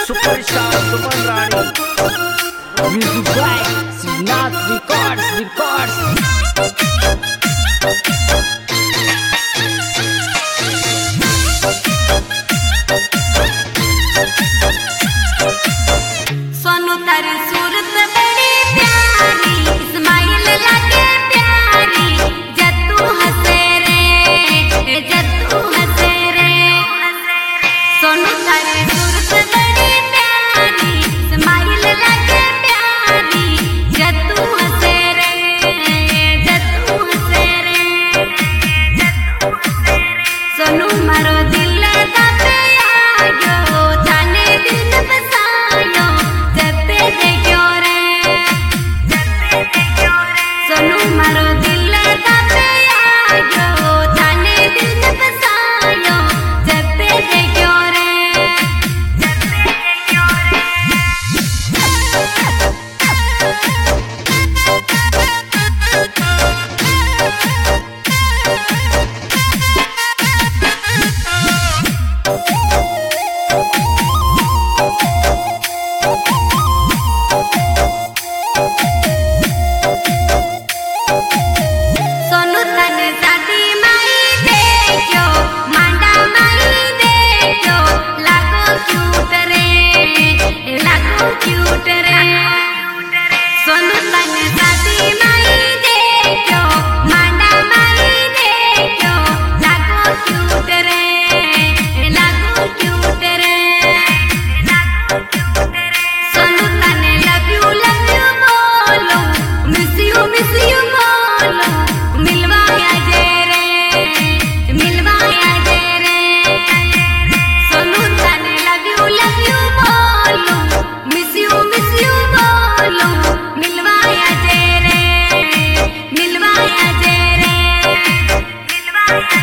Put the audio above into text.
superstar Suman Rani music by Shrinath records Sonu तारी सूरत बड़ी प्यारी इस्माइल लगे प्यारी जत्तू हंसे रे सोनू तारी सूरत बड़ी प्यारी इस्माइल लगे प्यारी जत्तू हंसे रे सोनू मारो दिल दा प्यारो थाने दिल बसायो जते देखो रे सोनू मारो दिल दा प्यारो थाने दिल बसायो जते देखो रे सोनू तन शादी माई देखो मांडा माई देखो लागो क्यूट रे सोनू तन शादी माई देखो मांडा माई देखो लागो क्यूट रे सोनू तन लव यू बोलो मिस यू बोलो मिलवाया जे रे सोनू तन लव यू बोलो मिस यू बोलो मिलवाया जे रे